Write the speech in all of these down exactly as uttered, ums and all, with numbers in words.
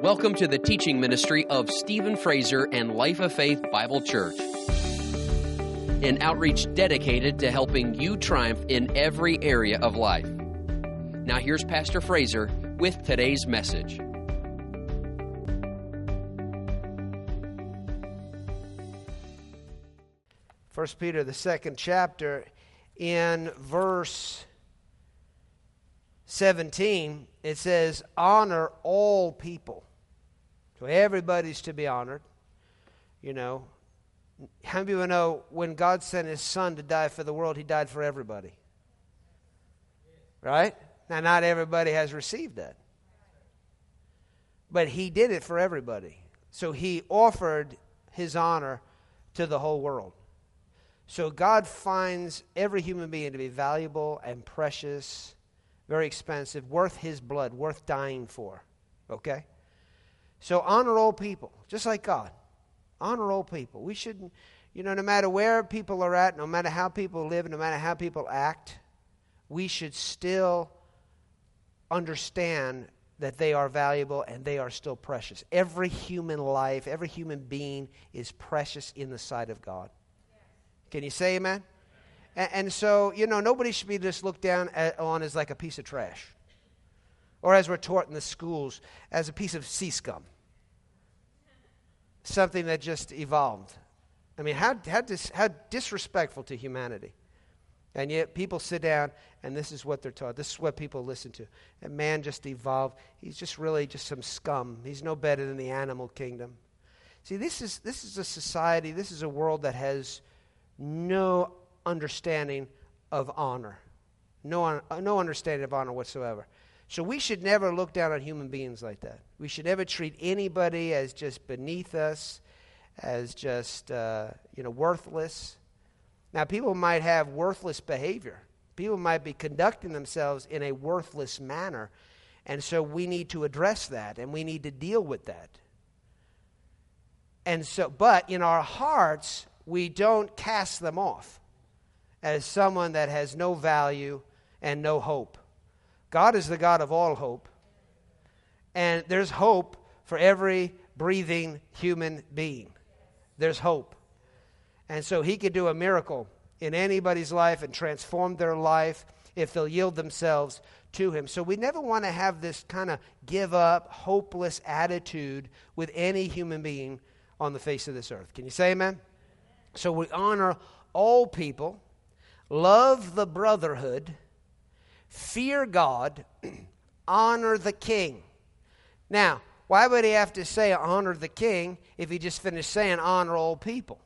Welcome to the teaching ministry of Stephen Fraser and Life of Faith Bible Church, an outreach dedicated to helping you triumph in every area of life. Now here's Pastor Fraser with today's message. First Peter, the second chapter, in verse seventeen, it says, honor all people. So everybody's to be honored. You know, how many people know when God sent His Son to die for the world, He died for everybody? Right? Now, not everybody has received that. But He did it for everybody. So He offered His honor to the whole world. So God finds every human being to be valuable and precious, very expensive, worth His blood, worth dying for. Okay? So honor all people, just like God. Honor all people. We shouldn't, you know, no matter where people are at, no matter how people live, no matter how people act, we should still understand that they are valuable and they are still precious. Every human life, every human being is precious in the sight of God. Can you say amen? And, and so, you know, nobody should be just looked down at, on as like a piece of trash. Or as we're taught in the schools, as a piece of sea scum. Something that just evolved. I mean, how, how, dis, how disrespectful to humanity. And yet people sit down and this is what they're taught. This is what people listen to. And man just evolved. He's just really just some scum. He's no better than the animal kingdom. See, this is this is a society, this is a world that has no understanding of honor. No, no understanding of honor whatsoever. So we should never look down on human beings like that. We should never treat anybody as just beneath us, as just, uh, you know, worthless. Now, people might have worthless behavior. People might be conducting themselves in a worthless manner. And so we need to address that, and we need to deal with that. And so, but in our hearts, we don't cast them off as someone that has no value and no hope. God is the God of all hope. And there's hope for every breathing human being. There's hope. And so He could do a miracle in anybody's life and transform their life if they'll yield themselves to Him. So we never want to have this kind of give up, hopeless attitude with any human being on the face of this earth. Can you say amen? So we honor all people, love the brotherhood, fear God, honor the king. Now, why would He have to say honor the king if He just finished saying honor all people?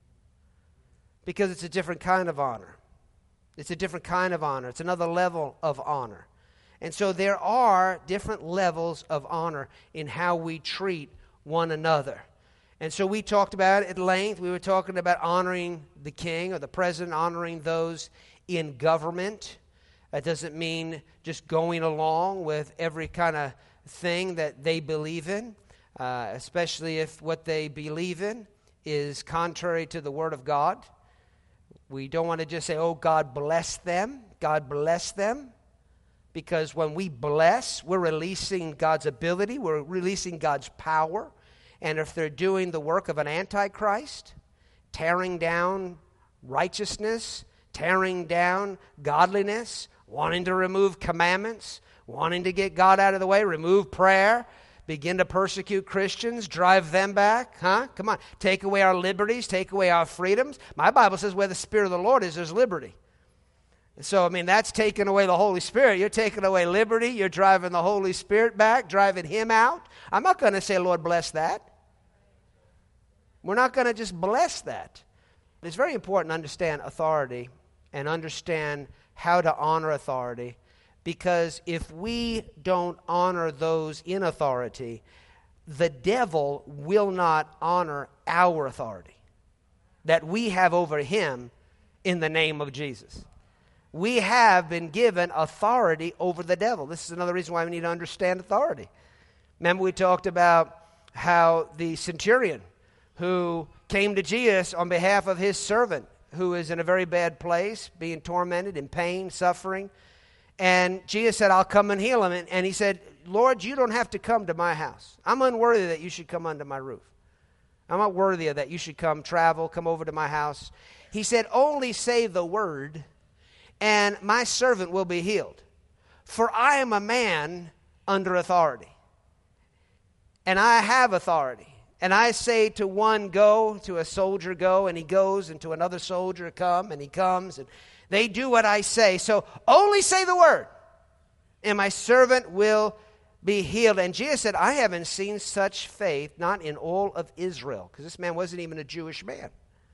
Because it's a different kind of honor. It's a different kind of honor. It's another level of honor. And so there are different levels of honor in how we treat one another. And so we talked about it at length. We were talking about honoring the king or the president, honoring those in government. That doesn't mean just going along with every kind of thing that they believe in, uh, especially if what they believe in is contrary to the Word of God. We don't want to just say, oh, God bless them. God bless them. Because when we bless, we're releasing God's ability. We're releasing God's power. And if they're doing the work of an antichrist, tearing down righteousness, tearing down godliness, wanting to remove commandments, wanting to get God out of the way, remove prayer, begin to persecute Christians, drive them back, huh? Come on, take away our liberties, take away our freedoms. My Bible says where the Spirit of the Lord is, there's liberty. So, I mean, that's taking away the Holy Spirit. You're taking away liberty. You're driving the Holy Spirit back, driving Him out. I'm not going to say, Lord, bless that. We're not going to just bless that. It's very important to understand authority and understand how to honor authority, because if we don't honor those in authority, the devil will not honor our authority that we have over him in the name of Jesus. We have been given authority over the devil. This is another reason why we need to understand authority. Remember we talked about how the centurion who came to Jesus on behalf of his servant who is in a very bad place, being tormented, in pain, suffering, And Jesus said, I'll come and heal him. And, and he said, Lord, you don't have to come to my house. I'm unworthy that you should come under my roof. I'm not worthy of that. You should come travel, come over to my house. He said, only say the word, and my servant will be healed. For I am a man under authority, and I have authority. And I say to one, go, to a soldier, go, and he goes, and to another soldier, come, and he comes, and they do what I say. So only say the word, and my servant will be healed. And Jesus said, I haven't seen such faith, not in all of Israel, because this man wasn't even a Jewish man.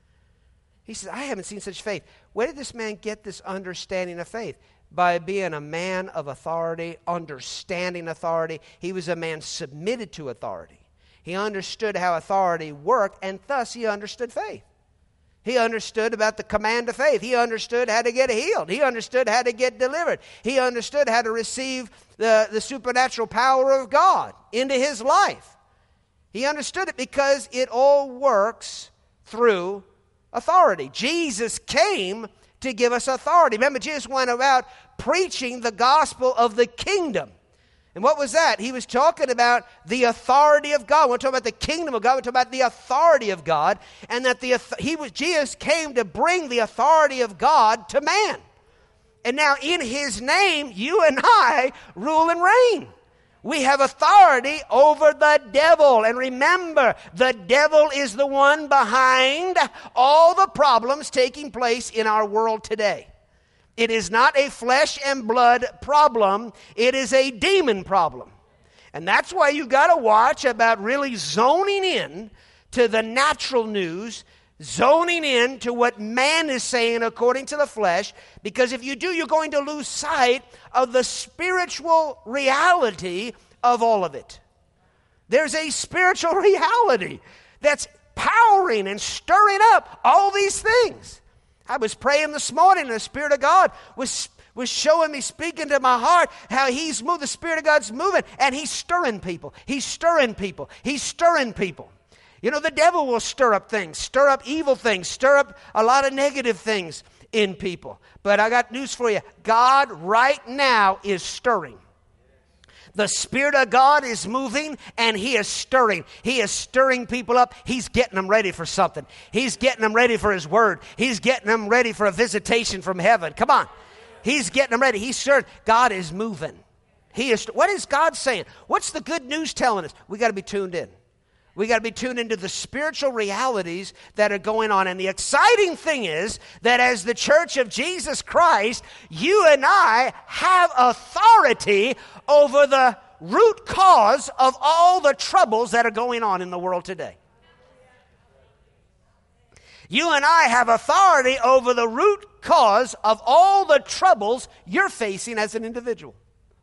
He said, I haven't seen such faith. Where did this man get this understanding of faith? By being a man of authority, understanding authority. He was a man submitted to authority. He understood how authority worked, and thus he understood faith. He understood about the command of faith. He understood how to get healed. He understood how to get delivered. He understood how to receive the, the supernatural power of God into his life. He understood it because it all works through authority. Jesus came to give us authority. Remember, Jesus went about preaching the gospel of the kingdom. And what was that? He was talking about the authority of God. We're talking about the kingdom of God. We're talking about the authority of God. And that the he was Jesus came to bring the authority of God to man. And now in his name, you and I rule and reign. We have authority over the devil. And remember, the devil is the one behind all the problems taking place in our world today. It is not a flesh and blood problem. It is a demon problem. And that's why you've got to watch about really zoning in to the natural news, zoning in to what man is saying according to the flesh, because if you do, you're going to lose sight of the spiritual reality of all of it. There's a spiritual reality that's powering and stirring up all these things. I was praying this morning, and the Spirit of God was, was showing me, speaking to my heart, how He's moved. The Spirit of God's moving, and He's stirring people. He's stirring people. He's stirring people. You know, the devil will stir up things, stir up evil things, stir up a lot of negative things in people. But I got news for you. God right now is stirring. The Spirit of God is moving, and He is stirring. He is stirring people up. He's getting them ready for something. He's getting them ready for His Word. He's getting them ready for a visitation from heaven. Come on. He's getting them ready. He's stirring. God is moving. He is. What is God saying? What's the good news telling us? We got to be tuned in. We got to be tuned into the spiritual realities that are going on. And the exciting thing is that as the Church of Jesus Christ, you and I have authority over the root cause of all the troubles that are going on in the world today. You and I have authority over the root cause of all the troubles you're facing as an individual.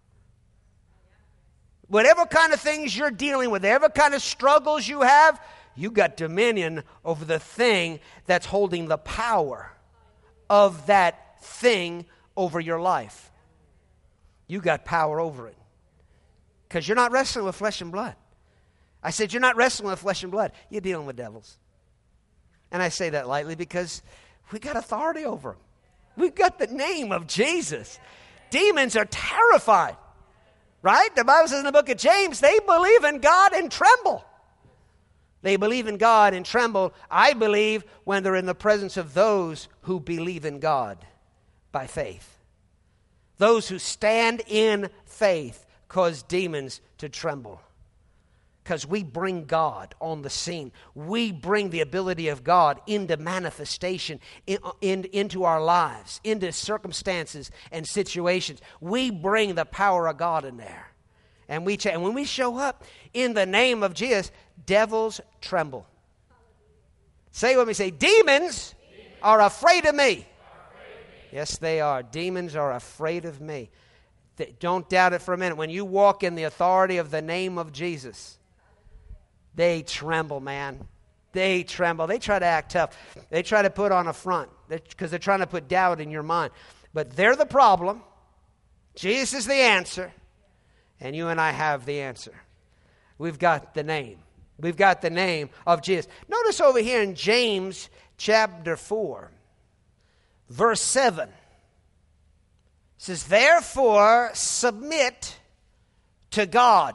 Whatever kind of things you're dealing with, whatever kind of struggles you have, you got dominion over the thing that's holding the power of that thing over your life. You got power over it. Because you're not wrestling with flesh and blood. I said you're not wrestling with flesh and blood. You're dealing with devils. And I say that lightly because we got authority over them. We've got the name of Jesus. Demons are terrified. Right? The Bible says in the book of James, they believe in God and tremble. They believe in God and tremble, I believe, when they're in the presence of those who believe in God by faith. Those who stand in faith cause demons to tremble. Because we bring God on the scene. We bring the ability of God into manifestation, in, in, into our lives, into circumstances and situations. We bring the power of God in there. And, we ch- and when we show up in the name of Jesus, devils tremble. Say with me, say, demons, demons are afraid of me. Afraid of me. Yes, they are. Demons are afraid of me. They, don't doubt it for a minute. When you walk in the authority of the name of Jesus, they tremble, man. They tremble. They try to act tough. They try to put on a front because they're trying to put doubt in your mind. But they're the problem. Jesus is the answer. And you and I have the answer. We've got the name. We've got the name of Jesus. Notice over here in James chapter four, verse seven. says, therefore submit to God.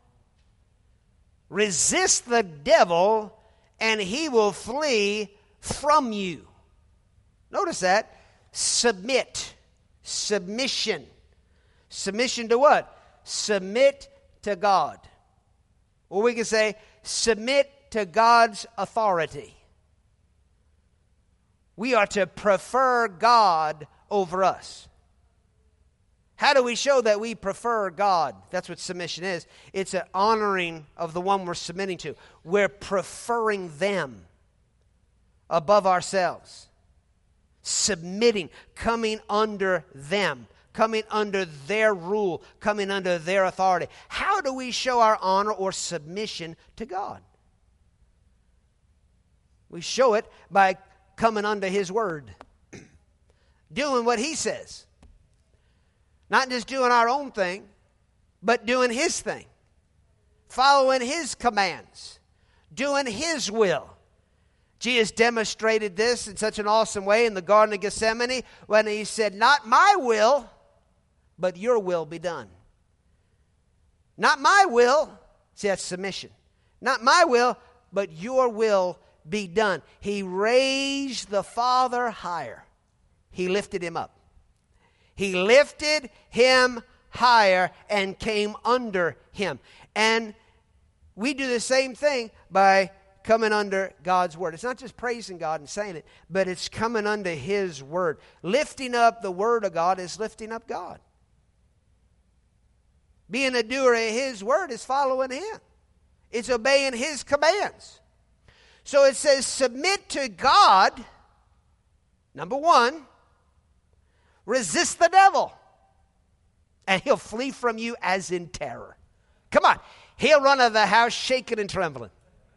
Resist the devil, and he will flee from you. Notice that. Submit. Submission. Submission to what? Submit to God. Or we can say, submit to God's authority. We are to prefer God over us. How do we show that we prefer God? That's what submission is. It's an honoring of the one we're submitting to. We're preferring them above ourselves. Submitting, coming under them, coming under their rule, coming under their authority. How do we show our honor or submission to God? We show it by coming under His word, doing what He says. Not just doing our own thing, but doing His thing. Following His commands. Doing His will. Jesus demonstrated this in such an awesome way in the Garden of Gethsemane when He said, not my will, but your will be done. Not my will. See, that's submission. Not my will, but your will be done. He raised the Father higher. He lifted Him up. He lifted Him higher and came under Him. And we do the same thing by coming under God's word. It's not just praising God and saying it, but it's coming under His word. Lifting up the word of God is lifting up God. Being a doer of His word is following Him. It's obeying His commands. So it says, submit to God. Number one, resist the devil, and he'll flee from you as in terror. Come on. He'll run out of the house shaking and trembling.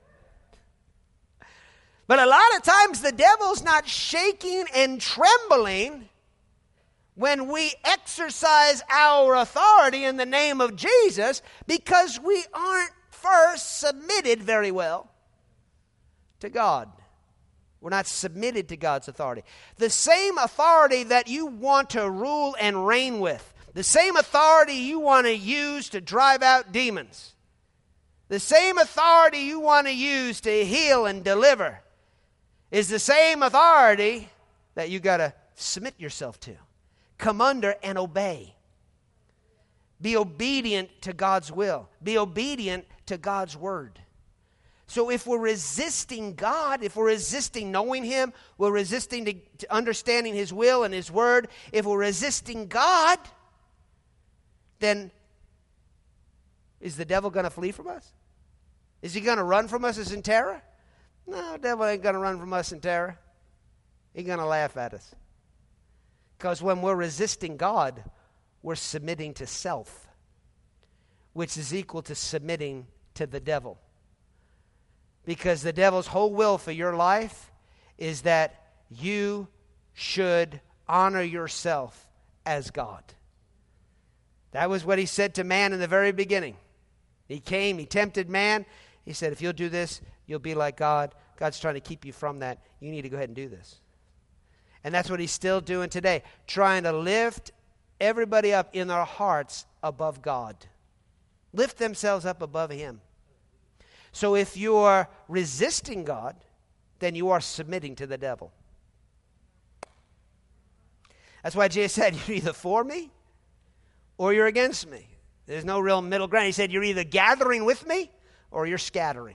But a lot of times the devil's not shaking and trembling when we exercise our authority in the name of Jesus, because we aren't first submitted very well to God. We're not submitted to God's authority. The same authority that you want to rule and reign with, the same authority you want to use to drive out demons, the same authority you want to use to heal and deliver, is the same authority that you got to submit yourself to. Come under and obey. Be obedient to God's will. Be obedient to God's word. So if we're resisting God, if we're resisting knowing Him, we're resisting to, to understanding His will and His word, if we're resisting God, then is the devil going to flee from us? Is he going to run from us as in terror? No, the devil ain't going to run from us in terror. He's going to laugh at us. Because when we're resisting God, we're submitting to self, which is equal to submitting to the devil. Because the devil's whole will for your life is that you should honor yourself as God. That was what he said to man in the very beginning. He came, he tempted man. He said, if you'll do this, you'll be like God. God's trying to keep you from that. You need to go ahead and do this. And that's what he's still doing today, trying to lift everybody up in their hearts above God. Lift themselves up above Him. So if you are resisting God, then you are submitting to the devil. That's why Jesus said, you're either for me or you're against me. There's no real middle ground. He said, you're either gathering with me or you're scattering.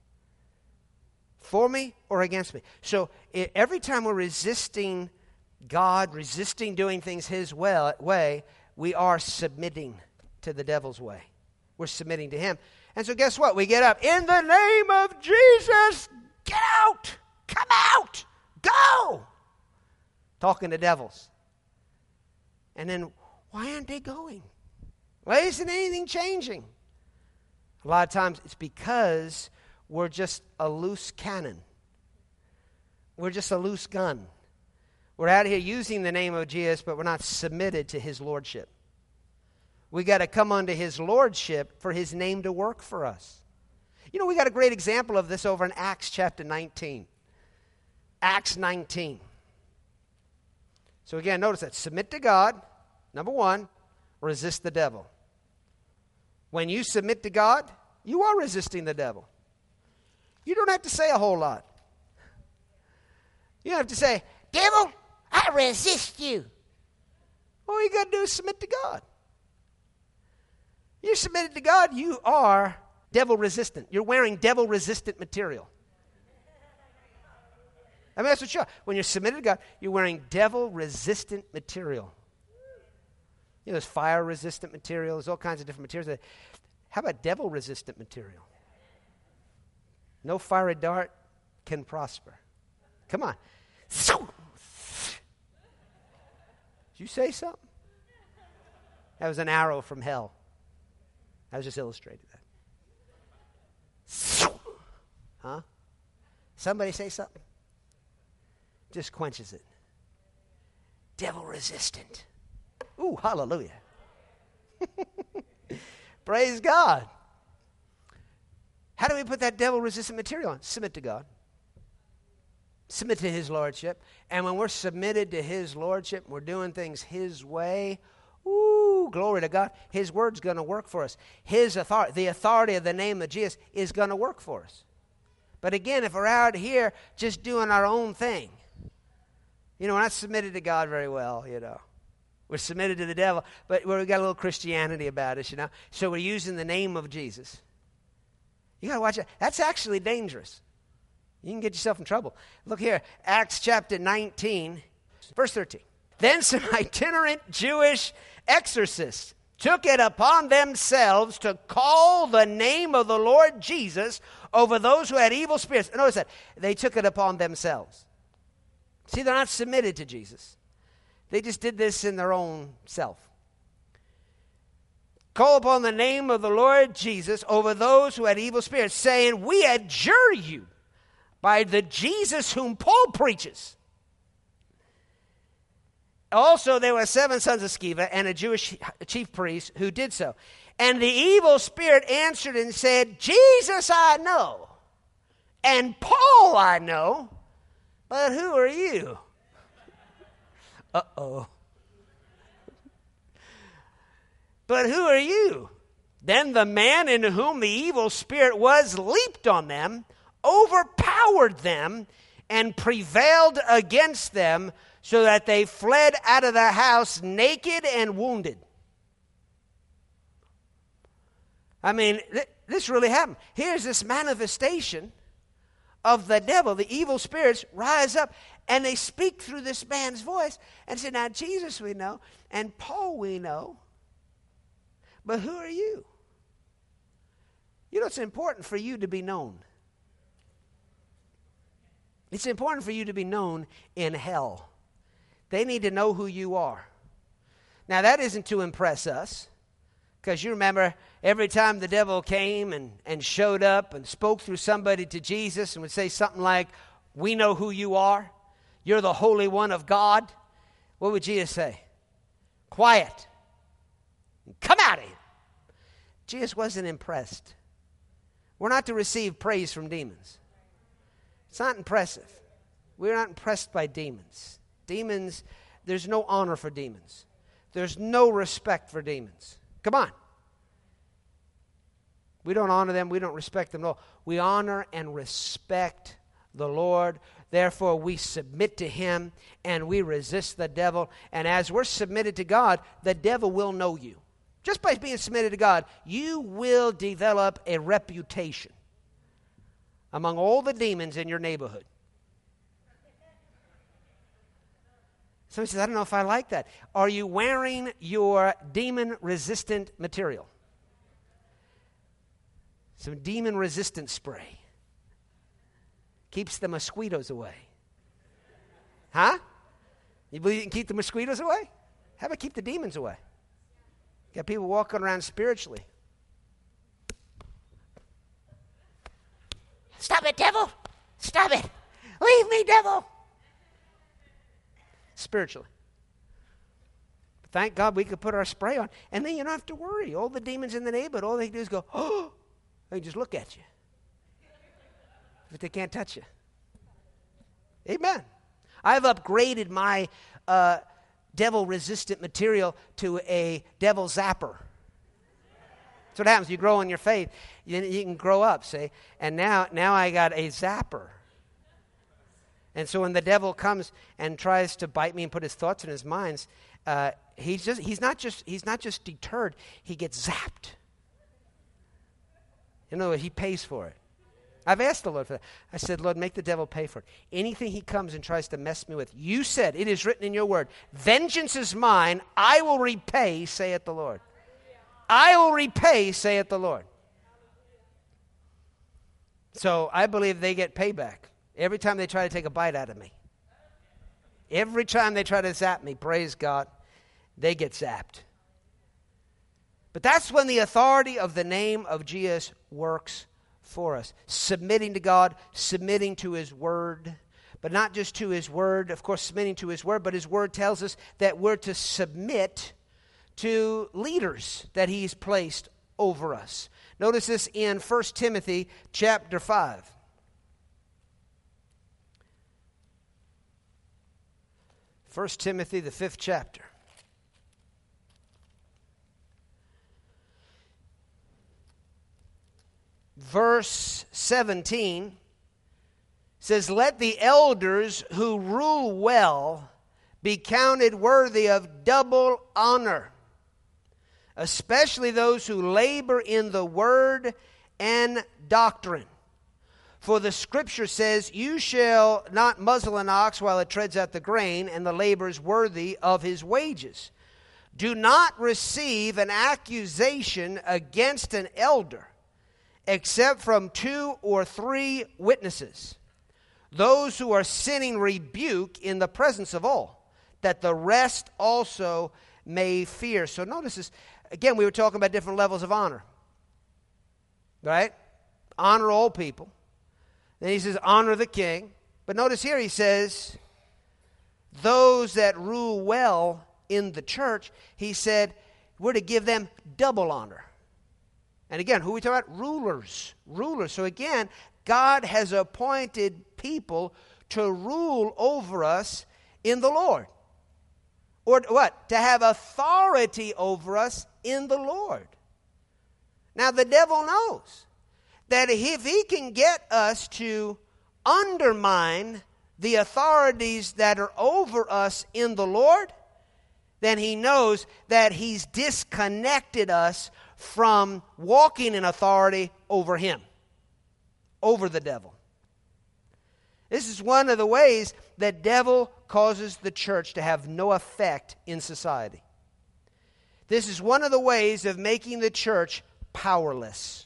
For me or against me. So it, every time we're resisting God, resisting doing things His way, way, we are submitting to the devil's way. We're submitting to him. And so guess what? We get up. In the name of Jesus, get out. Come out. Go. Talking to devils. And then, why aren't they going? Why isn't anything changing? A lot of times it's because we're just a loose cannon. We're just a loose gun. We're out here using the name of Jesus, but we're not submitted to His lordship. We got to come under His lordship for His name to work for us. You know, we got a great example of this over in Acts chapter nineteen. Acts nineteen. So again, notice that. Submit to God. Number one, resist the devil. When you submit to God, you are resisting the devil. You don't have to say a whole lot. You don't have to say, devil, I resist you. All you got to do is submit to God. You're submitted to God, you are devil resistant. You're wearing devil resistant material. I mean, that's what you are. When you're submitted to God, you're wearing devil resistant material. You know, there's fire resistant material, there's all kinds of different materials. How about devil resistant material? No fiery dart can prosper. Come on. Did you say something? That was an arrow from hell. I was just illustrating that. Huh? Somebody say something? Just quenches it. Devil resistant. Ooh, hallelujah. Praise God. How do we put that devil resistant material on? Submit to God. Submit to his lordship. And when we're submitted to his lordship, we're doing things his way. Ooh, glory to God. His word's going to work for us. His authority, the authority of the name of Jesus is going to work for us. But again, if we're out here just doing our own thing, you know, we're not submitted to God very well, you know. We're submitted to the devil, but we've got a little Christianity about us, you know. So we're using the name of Jesus. You got to watch it. That's actually dangerous. You can get yourself in trouble. Look here, Acts chapter nineteen, verse thirteen. Then some itinerant Jewish exorcists took it upon themselves to call the name of the Lord Jesus over those who had evil spirits. Notice that. They took it upon themselves. See, they're not submitted to Jesus. They just did this in their own self. Call upon the name of the Lord Jesus over those who had evil spirits, saying, we adjure you by the Jesus whom Paul preaches. Also, there were seven sons of Sceva and a Jewish chief priest who did so. And the evil spirit answered and said, Jesus I know, and Paul I know, but who are you? Uh-oh. But who are you? Then the man in whom the evil spirit was leaped on them, overpowered them, and prevailed against them, so that they fled out of the house naked and wounded. I mean, th- this really happened. Here's this manifestation of the devil. The evil spirits rise up, and they speak through this man's voice and say, now Jesus we know, and Paul we know, but who are you? You know, it's important for you to be known. It's important for you to be known in hell. They need to know who you are. Now, that isn't to impress us, because you remember every time the devil came and, and showed up and spoke through somebody to Jesus and would say something like, we know who you are. You're the Holy One of God. What would Jesus say? Quiet. Come out of here. Jesus wasn't impressed. We're not to receive praise from demons. It's not impressive. We're not impressed by demons. Demons, there's no honor for demons. There's no respect for demons. Come on. We don't honor them. We don't respect them at all. We honor and respect the Lord. Therefore, we submit to him and we resist the devil. And as we're submitted to God, the devil will know you. Just by being submitted to God, you will develop a reputation among all the demons in your neighborhood. Somebody says, I don't know if I like that. Are you wearing your demon-resistant material? Some demon-resistant spray. Keeps the mosquitoes away. Huh? You believe you can keep the mosquitoes away? How about keep the demons away? Got people walking around spiritually. Stop it, devil! Stop it! Leave me, devil! Spiritually. But thank God we could put our spray on. And then you don't have to worry. All the demons in the neighborhood, all they do is go, oh! They just look at you. But they can't touch you. Amen. I've upgraded my uh, devil-resistant material to a devil zapper. That's what happens. You grow in your faith. You, you can grow up, see? And now, now I got a zapper. And so when the devil comes and tries to bite me and put his thoughts in his minds, uh, he's just he's not just he's not just deterred, he gets zapped. You know, he pays for it. I've asked the Lord for that. I said, Lord, make the devil pay for it. Anything he comes and tries to mess me with, you said, it is written in your word, vengeance is mine, I will repay, saith the Lord. I will repay, saith the Lord. So I believe they get payback every time they try to take a bite out of me. Every time they try to zap me, praise God, they get zapped. But that's when the authority of the name of Jesus works for us. Submitting to God, submitting to his word. But not just to his word, of course, submitting to his word, but his word tells us that we're to submit to leaders that he's placed over us. Notice this in First Timothy chapter five. First Timothy, the fifth chapter. Verse seventeen says, let the elders who rule well be counted worthy of double honor, especially those who labor in the word and doctrine. For the scripture says, you shall not muzzle an ox while it treads out the grain, and the labor is worthy of his wages. Do not receive an accusation against an elder, except from two or three witnesses. Those who are sinning rebuke in the presence of all, that the rest also may fear. So notice this. Again, we were talking about different levels of honor. Right? Honor all people. Then he says, honor the king. But notice here he says, those that rule well in the church, he said, we're to give them double honor. And again, who are we talking about? Rulers. Rulers. So again, God has appointed people to rule over us in the Lord. Or what? To have authority over us in the Lord. Now the devil knows that if he can get us to undermine the authorities that are over us in the Lord, then he knows that he's disconnected us from walking in authority over him, over the devil. This is one of the ways that devil causes the church to have no effect in society. This is one of the ways of making the church powerless.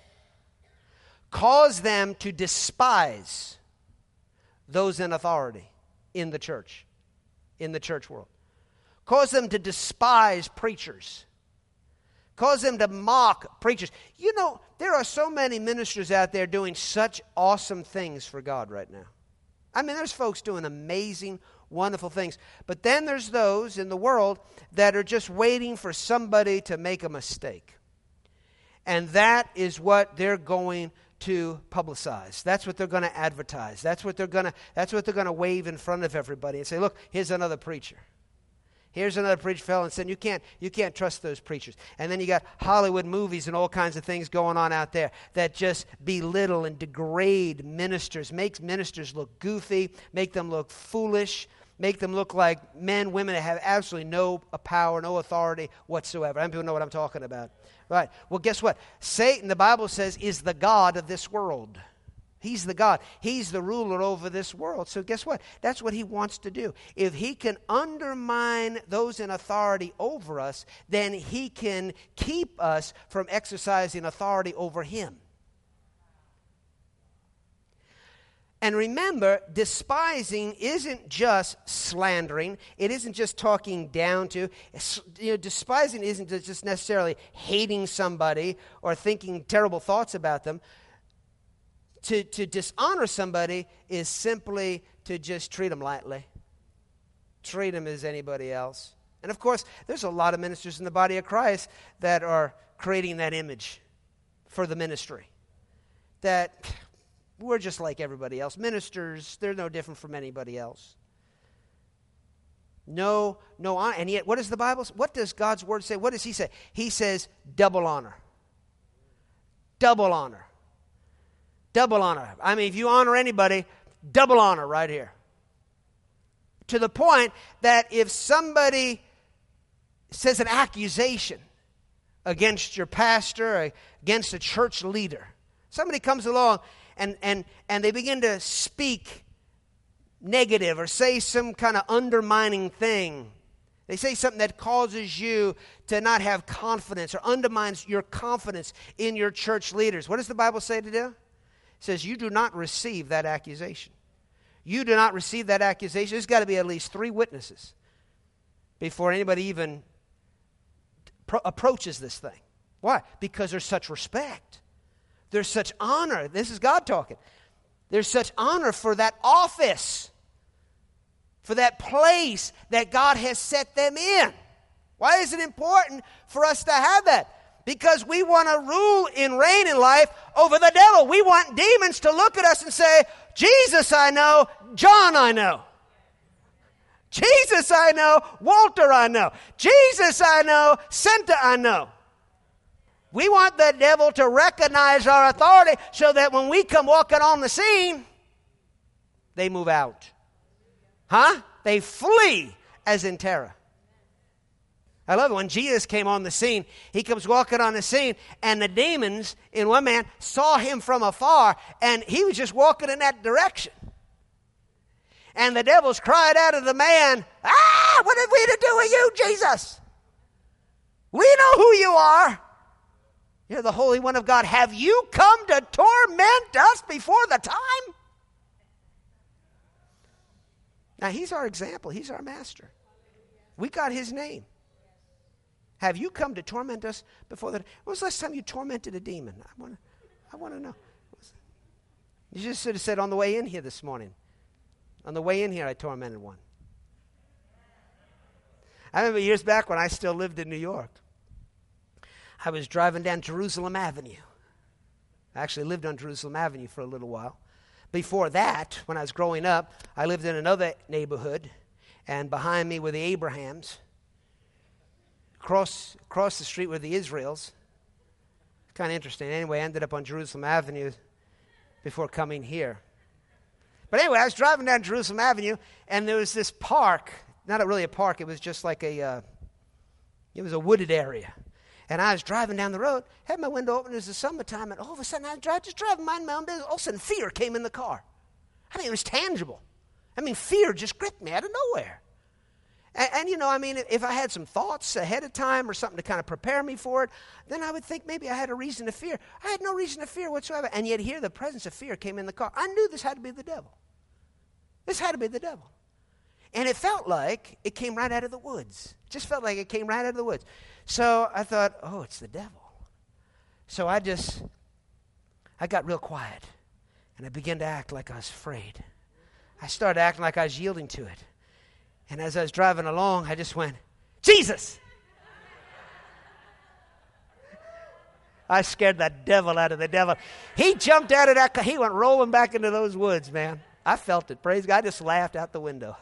Cause them to despise those in authority in the church, in the church world. Cause them to despise preachers. Cause them to mock preachers. You know, there are so many ministers out there doing such awesome things for God right now. I mean, there's folks doing amazing, wonderful things. But then there's those in the world that are just waiting for somebody to make a mistake. And that is what they're going to publicize. That's what they're going to advertise. That's what they're going to that's what they're going to wave in front of everybody and say, look, here's another preacher. Here's another preacher fellow and saying, you can't, you can't trust those preachers. And then you got Hollywood movies and all kinds of things going on out there that just belittle and degrade ministers, makes ministers look goofy, make them look foolish, make them look like men, women that have absolutely no power, no authority whatsoever. I don't people know what I'm talking about. Right. Well, guess what? Satan, the Bible says, is the god of this world. He's the God. He's the ruler over this world. So guess what? That's what he wants to do. If he can undermine those in authority over us, then he can keep us from exercising authority over him. And remember, despising isn't just slandering. It isn't just talking down to. You know, despising isn't just necessarily hating somebody or thinking terrible thoughts about them. To, to dishonor somebody is simply to just treat them lightly. Treat them as anybody else. And of course, there's a lot of ministers in the body of Christ that are creating that image for the ministry. That we're just like everybody else. Ministers, they're no different from anybody else. No, no honor. And yet, what does the Bible say? What does God's word say? What does he say? He says double honor. Double honor. Double honor. I mean, if you honor anybody, double honor right here. To the point that if somebody says an accusation against your pastor or against a church leader, somebody comes along and, and, and they begin to speak negative or say some kind of undermining thing. They say something that causes you to not have confidence or undermines your confidence in your church leaders. What does the Bible say to do? It says you do not receive that accusation. You do not receive that accusation. There's got to be at least three witnesses before anybody even pro- approaches this thing. Why? Because there's such respect. There's such honor. This is God talking. There's such honor for that office, for that place that God has set them in. Why is it important for us to have that? Because we want to rule and reign in life over the devil. We want demons to look at us and say, Jesus I know, John I know. Jesus I know, Walter I know. Jesus I know, Senta I know. We want the devil to recognize our authority so that when we come walking on the scene, they move out. Huh? They flee as in terror. I love it. When Jesus came on the scene, he comes walking on the scene, and the demons in one man saw him from afar, and he was just walking in that direction. And the devils cried out of the man, "Ah, what have we to do with you, Jesus? We know who you are. You're the Holy One of God. Have you come to torment us before the time?" Now, he's our example. He's our master. We got his name. Have you come to torment us before the... When was the last time you tormented a demon? I want to I want to know. You just should have said, on the way in here this morning. On the way in here, I tormented one. I remember years back when I still lived in New York. I was driving down Jerusalem Avenue. I actually lived on Jerusalem Avenue for a little while. Before that, when I was growing up, I lived in another neighborhood, and behind me were the Abrahams. Across, across the street were the Israels. Kind of interesting. Anyway, I ended up on Jerusalem Avenue before coming here. But anyway, I was driving down Jerusalem Avenue, and there was this park. Not a, really a park. It was just like a, uh, it was a wooded area. And I was driving down the road, had my window open. It was the summertime, and all of a sudden I was driving, just driving, minding my own business. All of a sudden, fear came in the car. I mean, it was tangible. I mean, fear just gripped me out of nowhere. And, and, you know, I mean, if I had some thoughts ahead of time or something to kind of prepare me for it, then I would think maybe I had a reason to fear. I had no reason to fear whatsoever. And yet here the presence of fear came in the car. I knew this had to be the devil. This had to be the devil. And it felt like it came right out of the woods. It just felt like it came right out of the woods. So I thought, oh, it's the devil. So I just, I got real quiet. And I began to act like I was afraid. I started acting like I was yielding to it. And as I was driving along, I just went, Jesus! I scared the devil out of the devil. He jumped out of that car. He went rolling back into those woods, man. I felt it. Praise God. I just laughed out the window.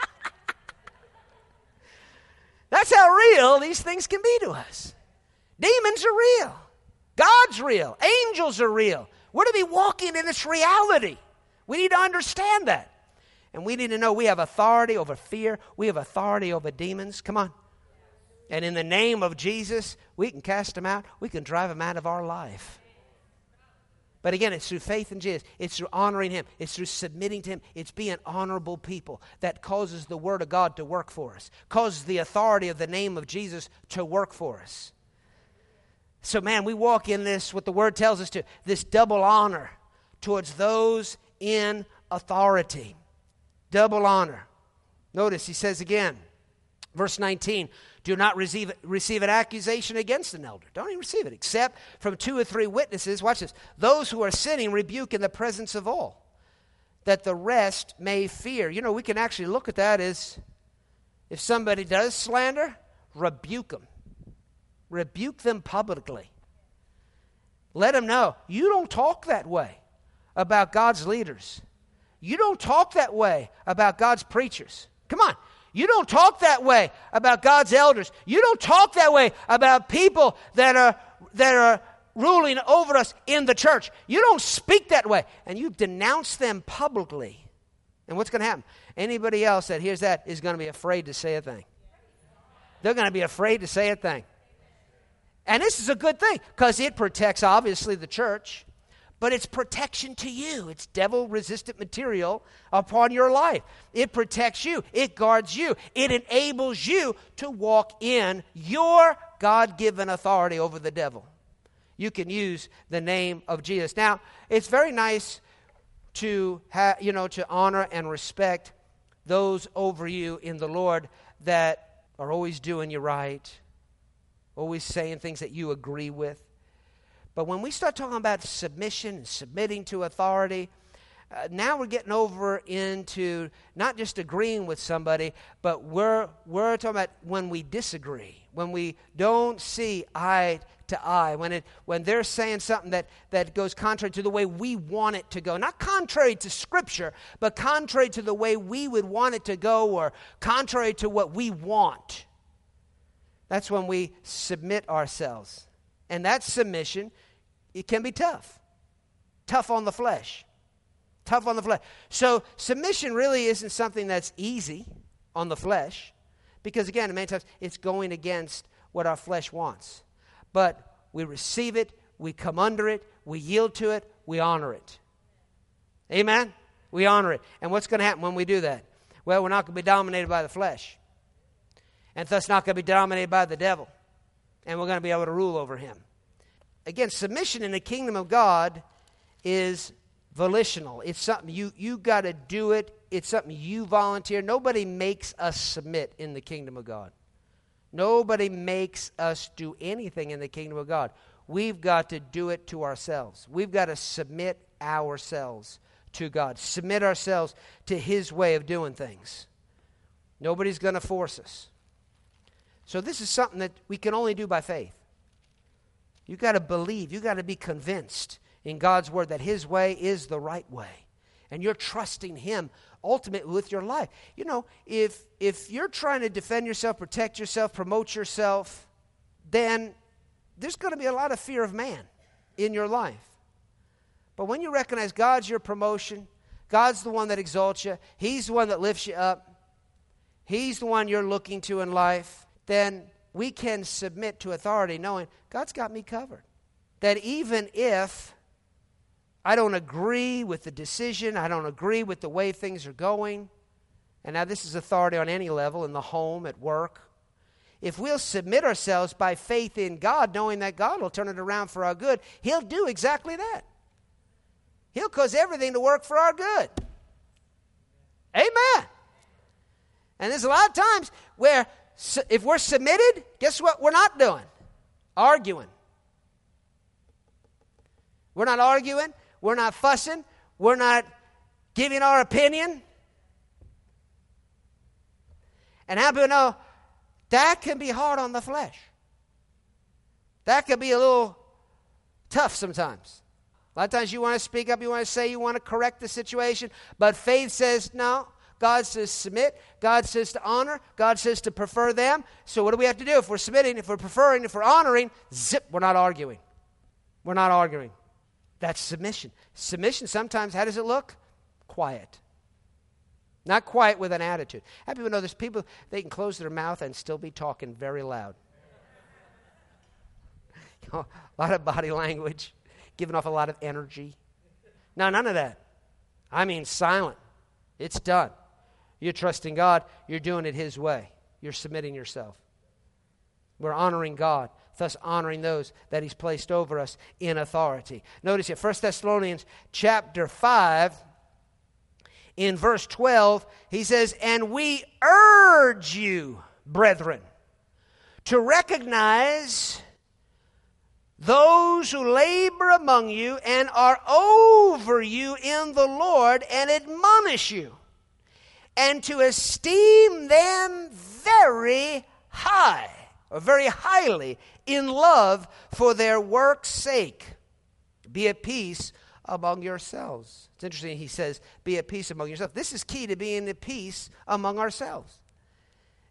That's how real these things can be to us. Demons are real. God's real. Angels are real. We're to be walking in this reality. We need to understand that. And we need to know we have authority over fear. We have authority over demons. Come on. And in the name of Jesus, we can cast them out. We can drive them out of our life. But again, it's through faith in Jesus. It's through honoring him. It's through submitting to him. It's being honorable people that causes the word of God to work for us. Causes the authority of the name of Jesus to work for us. So man, we walk in this, what the word tells us to, this double honor towards those in authority. Double honor. Notice he says again, verse nineteen, do not receive, receive an accusation against an elder. Don't even receive it, except from two or three witnesses. Watch this. Those who are sinning rebuke in the presence of all, that the rest may fear. You know, we can actually look at that as if somebody does slander, rebuke them. Rebuke them publicly. Let them know, you don't talk that way about God's leaders. You don't talk that way about God's preachers. Come on. You don't talk that way about God's elders. You don't talk that way about people that are that are ruling over us in the church. You don't speak that way. And you denounce them publicly. And what's going to happen? Anybody else that hears that is going to be afraid to say a thing. They're going to be afraid to say a thing. And this is a good thing because it protects, obviously, the church. But it's protection to you. It's devil-resistant material upon your life. It protects you. It guards you. It enables you to walk in your God-given authority over the devil. You can use the name of Jesus. Now, it's very nice to have, you know, to honor and respect those over you in the Lord that are always doing you right, always saying things that you agree with. But when we start talking about submission and submitting to authority, uh, now we're getting over into not just agreeing with somebody, but we're we're talking about when we disagree, when we don't see eye to eye, when it when they're saying something that, that goes contrary to the way we want it to go. Not contrary to Scripture, but contrary to the way we would want it to go, or contrary to what we want. That's when we submit ourselves. And that submission, it can be tough. Tough on the flesh. Tough on the flesh. So submission really isn't something that's easy on the flesh. Because again, many times it's going against what our flesh wants. But we receive it, we come under it, we yield to it, we honor it. Amen? We honor it. And what's going to happen when we do that? Well, we're not going to be dominated by the flesh. And thus not going to be dominated by the devil. And we're going to be able to rule over him. Again, submission in the kingdom of God is volitional. It's something you you got to do it. It's something you volunteer. Nobody makes us submit in the kingdom of God. Nobody makes us do anything in the kingdom of God. We've got to do it to ourselves. We've got to submit ourselves to God. Submit ourselves to his way of doing things. Nobody's going to force us. So this is something that we can only do by faith. You've got to believe. You've got to be convinced in God's word that his way is the right way. And you're trusting him ultimately with your life. You know, if if you're trying to defend yourself, protect yourself, promote yourself, then there's going to be a lot of fear of man in your life. But when you recognize God's your promotion, God's the one that exalts you, he's the one that lifts you up, he's the one you're looking to in life, then we can submit to authority knowing God's got me covered. That even if I don't agree with the decision, I don't agree with the way things are going, and now this is authority on any level, in the home, at work, if we'll submit ourselves by faith in God, knowing that God will turn it around for our good, he'll do exactly that. He'll cause everything to work for our good. Amen. And there's a lot of times where if we're submitted, guess what we're not doing? Arguing. We're not arguing. We're not fussing. We're not giving our opinion. And how do we know? That can be hard on the flesh. That can be a little tough sometimes. A lot of times you want to speak up, you want to say, you want to correct the situation, but faith says no. God says submit. God says to honor. God says to prefer them. So what do we have to do? If we're submitting, if we're preferring, if we're honoring, zip, we're not arguing. We're not arguing. That's submission. Submission sometimes, how does it look? Quiet. Not quiet with an attitude. How many people know there's people, they can close their mouth and still be talking very loud. You know, a lot of body language, giving off a lot of energy. No, none of that. I mean silent. It's done. You're trusting God. You're doing it his way. You're submitting yourself. We're honoring God, thus honoring those that he's placed over us in authority. Notice here, First Thessalonians chapter five, in verse twelve, he says, "And we urge you, brethren, to recognize those who labor among you and are over you in the Lord and admonish you, and to esteem them very high, or very highly, in love for their work's sake. Be at peace among yourselves." It's interesting, he says, be at peace among yourselves. This is key to being at peace among ourselves.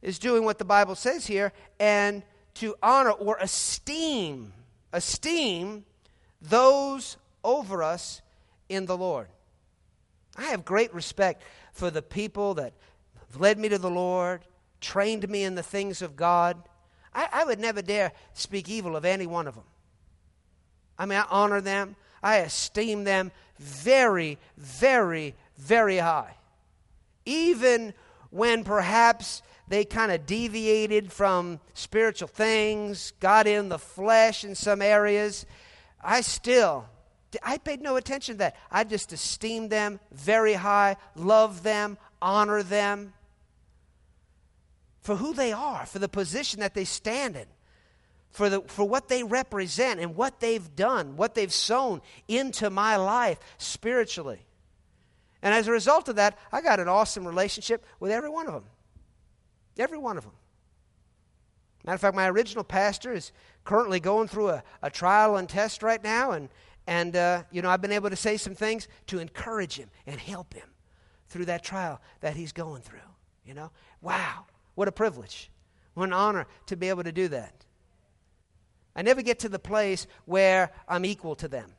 is doing what the Bible says here, and to honor or esteem, esteem those over us in the Lord. I have great respect for the people that led me to the Lord, trained me in the things of God. I, I would never dare speak evil of any one of them. I mean, I honor them. I esteem them very, very, very high. Even when perhaps they kind of deviated from spiritual things, got in the flesh in some areas, I still, I paid no attention to that. I just esteemed them very high, loved them, honor them for who they are, for the position that they stand in, for the for what they represent and what they've done, what they've sown into my life spiritually. And as a result of that, I got an awesome relationship with every one of them. Every one of them. Matter of fact, my original pastor is currently going through a, a trial and test right now, and, and uh, you know, I've been able to say some things to encourage him and help him through that trial that he's going through, you know. Wow, what a privilege. What an honor to be able to do that. I never get to the place where I'm equal to them.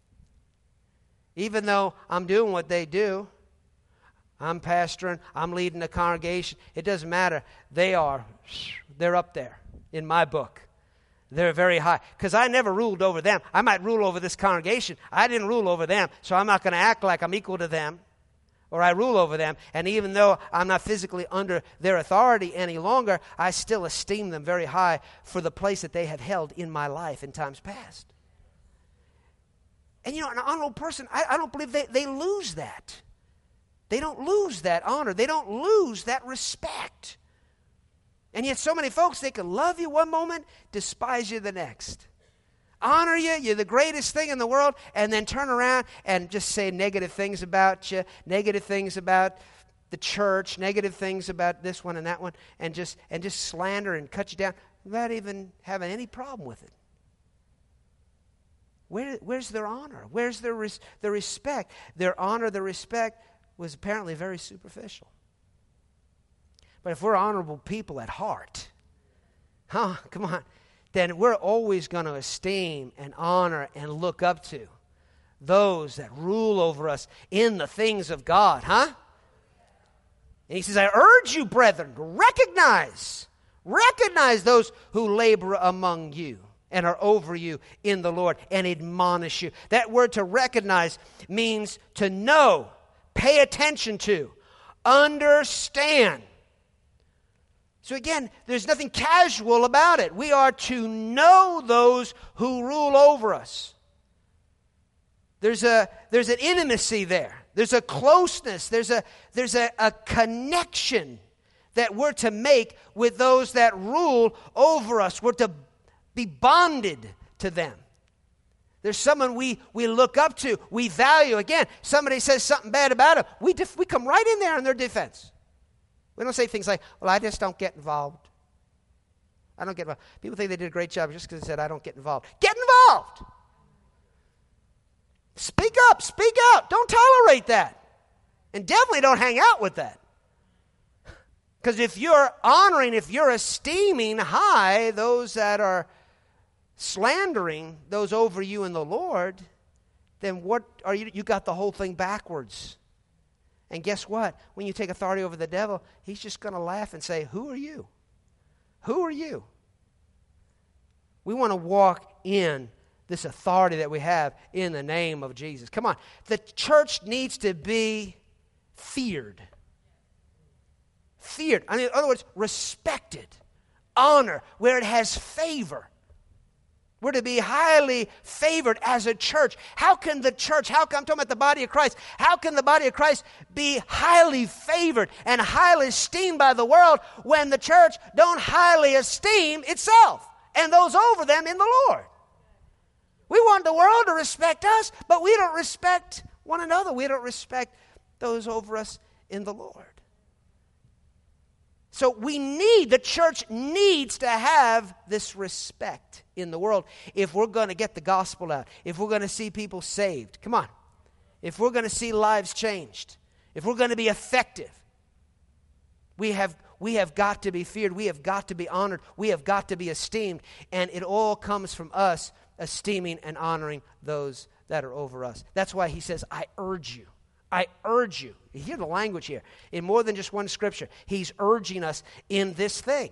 Even though I'm doing what they do, I'm pastoring, I'm leading a congregation, it doesn't matter. They are, they're up there in my book. They're very high. Because I never ruled over them. I might rule over this congregation. I didn't rule over them, so I'm not going to act like I'm equal to them, or I rule over them. And even though I'm not physically under their authority any longer, I still esteem them very high for the place that they have held in my life in times past. And you know, an honorable person, I, I don't believe they, they lose that. They don't lose that honor. They don't lose that respect. And yet so many folks, they can love you one moment, despise you the next. Honor you, you're the greatest thing in the world, and then turn around and just say negative things about you, negative things about the church, negative things about this one and that one, and just and just slander and cut you down without even having any problem with it. Where, where's their honor? Where's their, res, their respect? Their honor, their respect was apparently very superficial. But if we're honorable people at heart, huh, come on, then we're always going to esteem and honor and look up to those that rule over us in the things of God, huh? And he says, I urge you, brethren, to recognize, recognize those who labor among you and are over you in the Lord and admonish you. That word to recognize means to know, pay attention to, understand. So again, there's nothing casual about it. We are to know those who rule over us. There's a there's an intimacy there. There's a closeness. There's a there's a, a connection that we're to make with those that rule over us. We're to be bonded to them. There's someone we, we look up to, we value. Again, somebody says something bad about them, we def- we come right in there in their defense. We don't say things like, well, I just don't get involved. I don't get involved. People think they did a great job just because they said, I don't get involved. Get involved! Speak up, speak out. Don't tolerate that. And definitely don't hang out with that. Because if you're honoring, if you're esteeming high those that are slandering those over you in the Lord, then what are you? You got the whole thing backwards. And guess what? When you take authority over the devil, he's just going to laugh and say, who are you? Who are you? We want to walk in this authority that we have in the name of Jesus. Come on. The church needs to be feared. Feared. I mean, in other words, respected. Honor, where it has favor. We're to be highly favored as a church. How can the church, how come I'm talking about the body of Christ, how can the body of Christ be highly favored and highly esteemed by the world when the church don't highly esteem itself and those over them in the Lord? We want the world to respect us, but we don't respect one another. We don't respect those over us in the Lord. So we need, the church needs to have this respect in the world if we're going to get the gospel out, if we're going to see people saved. Come on. If we're going to see lives changed, if we're going to be effective. We have, we have got to be feared. We have got to be honored. We have got to be esteemed. And it all comes from us esteeming and honoring those that are over us. That's why he says, I urge you. I urge you. You hear the language here. In more than just one scripture, he's urging us in this thing.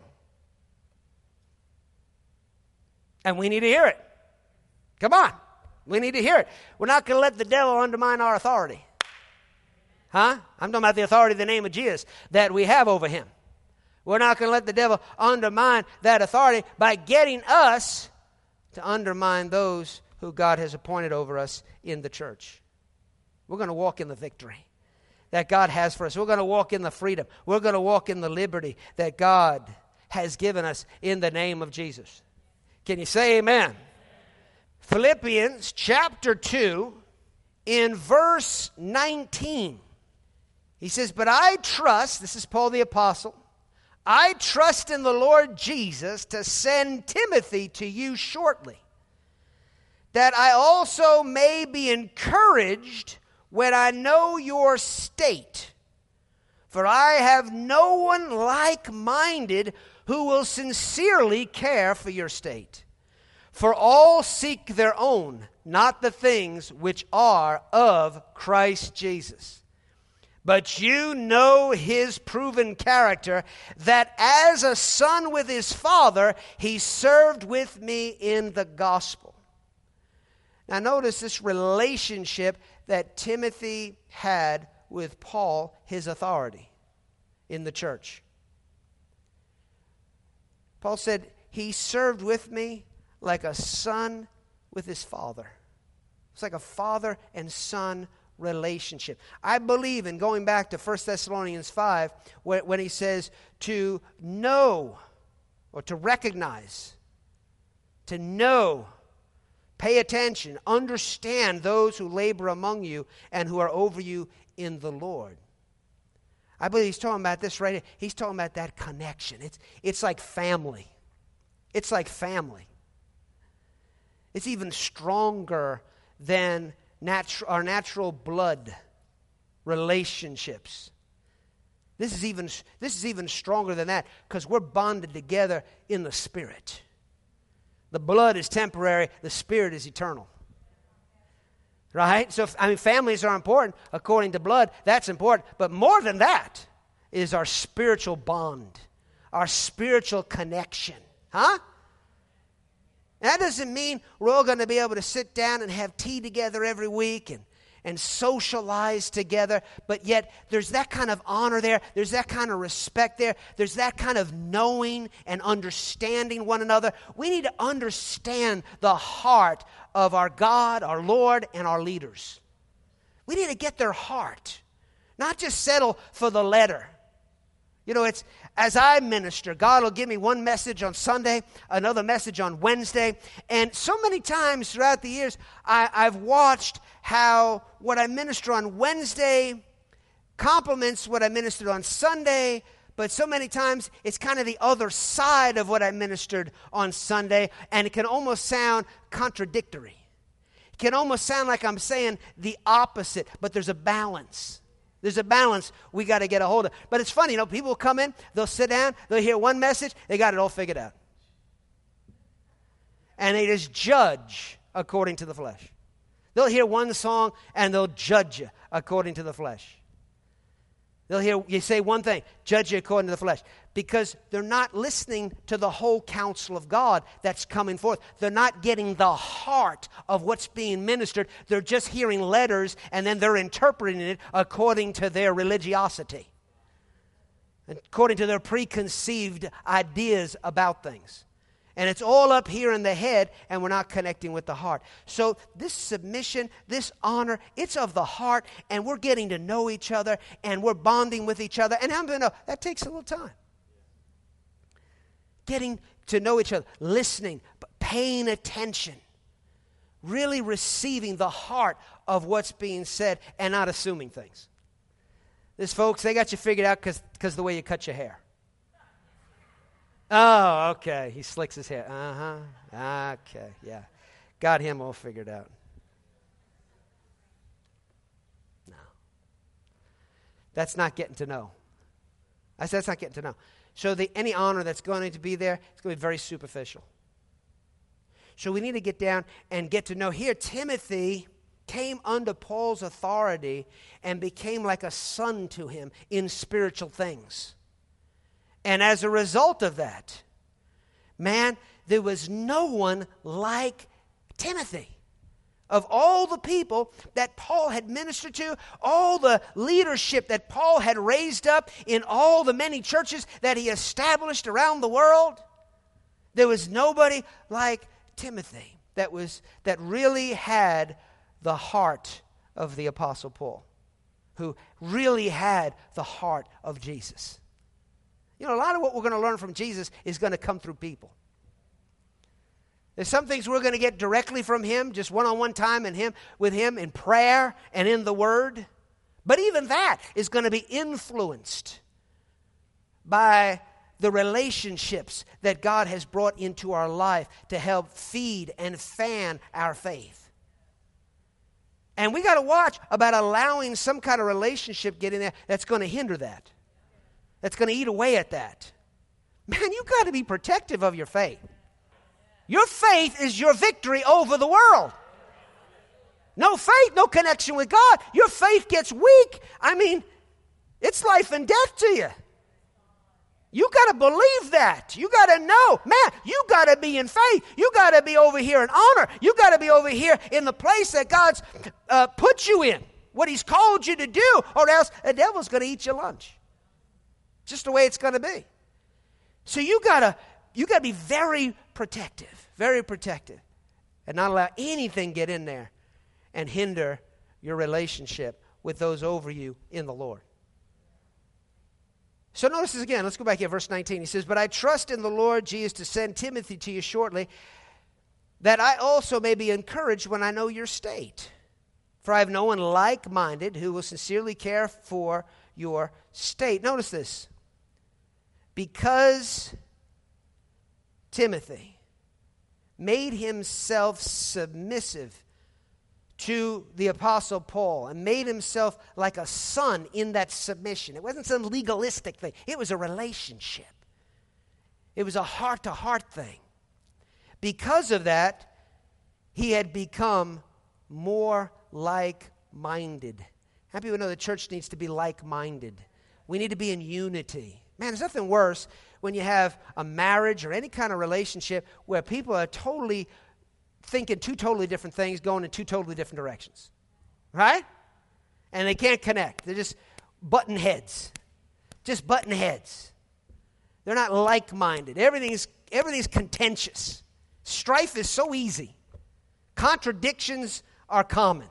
And we need to hear it. Come on. We need to hear it. We're not going to let the devil undermine our authority. Huh? I'm talking about the authority of the name of Jesus that we have over him. We're not going to let the devil undermine that authority by getting us to undermine those who God has appointed over us in the church. We're going to walk in the victory that God has for us. We're going to walk in the freedom. We're going to walk in the liberty that God has given us in the name of Jesus. Can you say amen? Philippians chapter two, in verse nineteen, he says, but I trust, this is Paul the Apostle, I trust in the Lord Jesus to send Timothy to you shortly, that I also may be encouraged when I know your state. For I have no one like-minded who will sincerely care for your state. For all seek their own, not the things which are of Christ Jesus. But you know his proven character, that as a son with his father, he served with me in the gospel. Now notice this relationship that Timothy had with Paul, his authority in the church. Paul said, he served with me like a son with his father. It's like a father and son relationship. I believe in going back to First Thessalonians five, when, when he says to know or to recognize, to know, pay attention, understand those who labor among you and who are over you in the Lord. I believe he's talking about this right here. He's talking about that connection. It's, it's like family. It's like family. It's even stronger than natu- our natural blood relationships. This is even, this is even stronger than that because we're bonded together in the Spirit. The blood is temporary. The Spirit is eternal. Right? So, I mean, families are important according to blood. That's important. But more than that is our spiritual bond, our spiritual connection. Huh? That doesn't mean we're all going to be able to sit down and have tea together every week and, and socialize together, but yet there's that kind of honor there. There's that kind of respect there. There's that kind of knowing and understanding one another. We need to understand the heart of our God, our Lord, and our leaders. We need to get their heart, not just settle for the letter. You know, it's as I minister, God will give me one message on Sunday, another message on Wednesday. And so many times throughout the years, I, I've watched how what I minister on Wednesday complements what I ministered on Sunday. But so many times it's kind of the other side of what I ministered on Sunday. And it can almost sound contradictory. It can almost sound like I'm saying the opposite, but there's a balance. There's a balance we got to get a hold of. But it's funny, you know, people will come in, they'll sit down, they'll hear one message, they got it all figured out. And they just judge according to the flesh. They'll hear one song and they'll judge you according to the flesh. They'll hear you say one thing, judge you according to the flesh. Because they're not listening to the whole counsel of God that's coming forth. They're not getting the heart of what's being ministered. They're just hearing letters and then they're interpreting it according to their religiosity. According to their preconceived ideas about things. And it's all up here in the head, and we're not connecting with the heart. So this submission, this honor, it's of the heart, and we're getting to know each other, and we're bonding with each other. And I'm going to know, that takes a little time. Getting to know each other, listening, paying attention, really receiving the heart of what's being said, and not assuming things. This, folks, they got you figured out because because the way you cut your hair. Oh, okay. He slicks his hair. Uh-huh. Okay, yeah. Got him all figured out. No. That's not getting to know. I said, that's not getting to know. So the, any honor that's going to be there, it's going to be very superficial. So we need to get down and get to know. Here, Timothy came under Paul's authority and became like a son to him in spiritual things. And as a result of that, man, there was no one like Timothy. Of all the people that Paul had ministered to, all the leadership that Paul had raised up in all the many churches that he established around the world, there was nobody like Timothy that was that really had the heart of the Apostle Paul, who really had the heart of Jesus. You know, a lot of what we're going to learn from Jesus is going to come through people. There's some things we're going to get directly from him, just one-on-one time in him, with him in prayer and in the Word. But even that is going to be influenced by the relationships that God has brought into our life to help feed and fan our faith. And we got to watch about allowing some kind of relationship get in there that's going to hinder that, that's going to eat away at that. Man, you got to be protective of your faith. Your faith is your victory over the world. No faith, no connection with God. Your faith gets weak. I mean, it's life and death to you. You got to believe that. You got to know, man, you got to be in faith. You got to be over here in honor. You got to be over here in the place that God's uh, put you in, what he's called you to do, or else the devil's going to eat your lunch. Just the way it's going to be. So you got to you got to be very protective, very protective, and not allow anything get in there and hinder your relationship with those over you in the Lord. So notice this again. Let's go back here, verse nineteen. He says, "But I trust in the Lord Jesus to send Timothy to you shortly, that I also may be encouraged when I know your state. For I have no one like-minded who will sincerely care for your state." Notice this. Because Timothy made himself submissive to the Apostle Paul and made himself like a son in that submission. It wasn't some legalistic thing. It was a relationship. It was a heart-to-heart thing. Because of that, he had become more like-minded. How many people know the church needs to be like-minded? We need to be in unity. Man, there's nothing worse when you have a marriage or any kind of relationship where people are totally thinking two totally different things, going in two totally different directions. Right? And they can't connect. They're just button heads. Just button heads. They're not like-minded. Everything's, everything's contentious. Strife is so easy. Contradictions are common.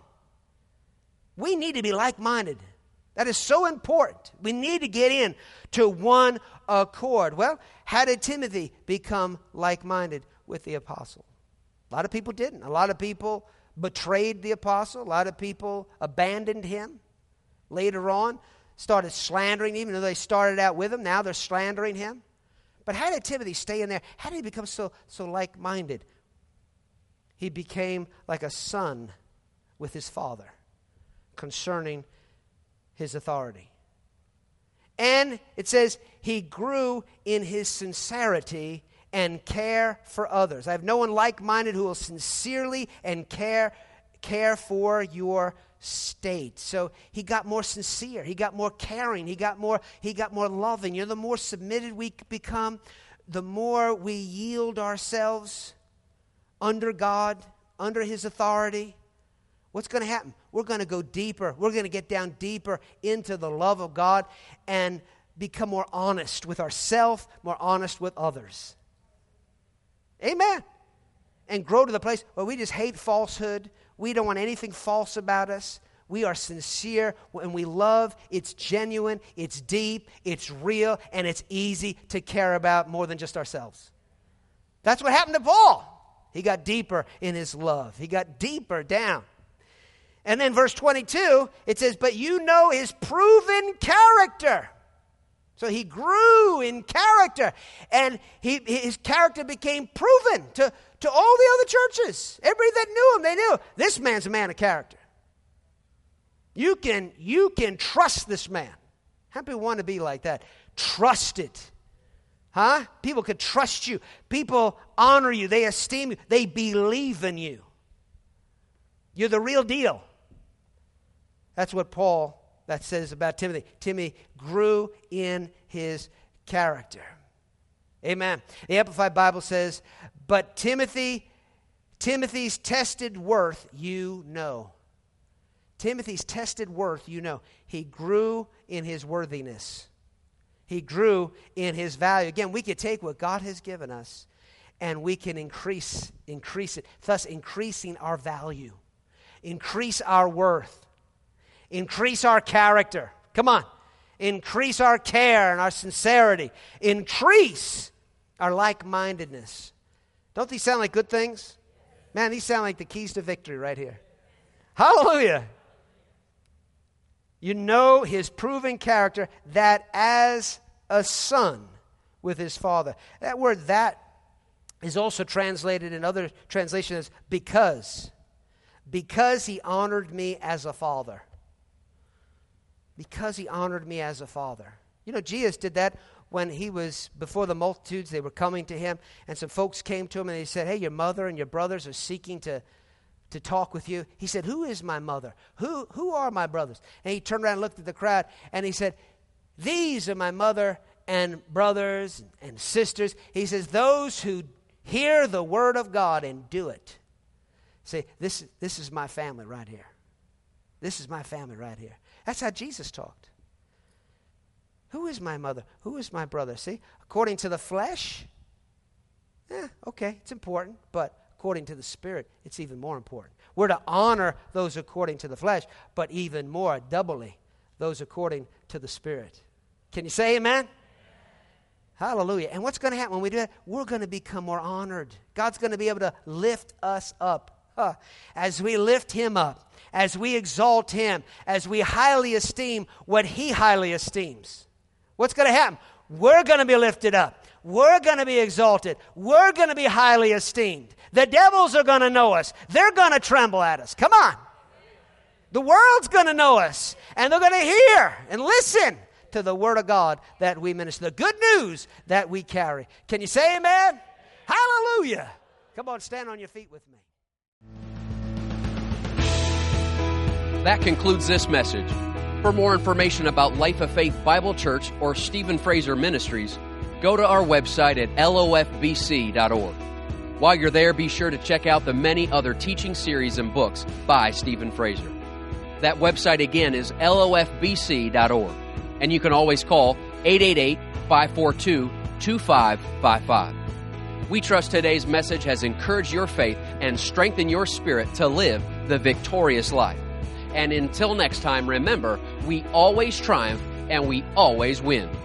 We need to be like-minded. That is so important. We need to get in to one accord. Well, how did Timothy become like-minded with the apostle? A lot of people didn't. A lot of people betrayed the apostle. A lot of people abandoned him. Later on, started slandering, even though they started out with him. Now they're slandering him. But how did Timothy stay in there? How did he become so, so like-minded? He became like a son with his father concerning his authority. And it says he grew in his sincerity and care for others. I have no one like-minded who will sincerely and care care for your state. So he got more sincere. He got more caring. He got more he got more loving. You know, the more submitted we become, the more we yield ourselves under God, under his authority. What's going to happen? We're going to go deeper. We're going to get down deeper into the love of God and become more honest with ourselves, more honest with others. Amen. And grow to the place where we just hate falsehood. We don't want anything false about us. We are sincere and we love. It's genuine, it's deep, it's real, and it's easy to care about more than just ourselves. That's what happened to Paul. He got deeper in his love. He got deeper down. And then verse twenty-two, it says, "But you know his proven character." So he grew in character, and he, his character became proven to, to all the other churches. Everybody that knew him, they knew, this man's a man of character. You can, you can trust this man. How many people want to be like that? trusted. Huh? People could trust you. People honor you. They esteem you. They believe in you. You're the real deal. That's what Paul that says about Timothy. Timothy grew in his character. Amen. The Amplified Bible says, but Timothy, Timothy's tested worth you know. Timothy's tested worth you know. He grew in his worthiness. He grew in his value. Again, we could take what God has given us and we can increase, increase it, thus increasing our value, increase our worth, increase our character. Come on. Increase our care and our sincerity. Increase our like-mindedness. Don't these sound like good things? Man, these sound like the keys to victory right here. Hallelujah. You know his proven character, that as a son with his father. That word "that" is also translated in other translations as because. Because he honored me as a father. Because he honored me as a father. You know, Jesus did that when he was before the multitudes. They were coming to him, and some folks came to him and they said, hey, your mother and your brothers are seeking to to talk with you. He said, who is my mother? Who who are my brothers? And he turned around and looked at the crowd and he said, these are my mother and brothers and sisters. He says, those who hear the word of God and do it. See, this, this is my family right here. This is my family right here. That's how Jesus talked. Who is my mother? Who is my brother? See, according to the flesh, eh, okay, it's important, but according to the Spirit, it's even more important. We're to honor those according to the flesh, but even more, doubly, those according to the Spirit. Can you say amen? Amen. Hallelujah. And what's going to happen when we do that? We're going to become more honored. God's going to be able to lift us up. Huh. As we lift him up, as we exalt him, as we highly esteem what he highly esteems, what's going to happen? We're going to be lifted up. We're going to be exalted. We're going to be highly esteemed. The devils are going to know us. They're going to tremble at us. Come on. The world's going to know us. And they're going to hear and listen to the word of God that we minister. The good news that we carry. Can you say amen? Hallelujah. Come on, stand on your feet with me. That concludes this message. For more information about Life of Faith Bible Church or Stephen Fraser Ministries, go to our website at L O F B C dot org. While you're there, be sure to check out the many other teaching series and books by Stephen Fraser. That website again is L O F B C dot org. And you can always call eight eight eight, five four two, two five five five. We trust today's message has encouraged your faith and strengthened your spirit to live the victorious life. And until next time, remember, we always triumph and we always win.